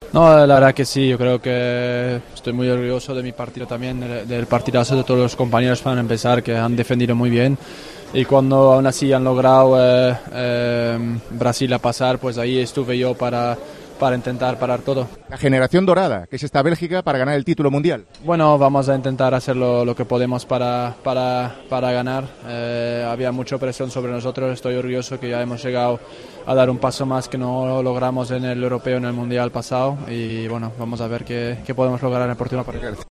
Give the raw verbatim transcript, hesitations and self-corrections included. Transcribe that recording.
No, la verdad que sí, yo creo que estoy muy orgulloso de mi partido también, del, del partidazo de todos los compañeros para empezar, que han defendido muy bien. Y cuando aún así han logrado eh, eh, Brasil a pasar, pues ahí estuve yo para, para intentar parar todo. La generación dorada, que es esta Bélgica para ganar el título mundial. Bueno, vamos a intentar hacer lo, lo que podemos para, para, para ganar. Eh, había mucha presión sobre nosotros, estoy orgulloso que ya hemos llegado a dar un paso más que no logramos en el europeo, en el mundial pasado. Y bueno, vamos a ver qué, qué podemos lograr en el próximo partido.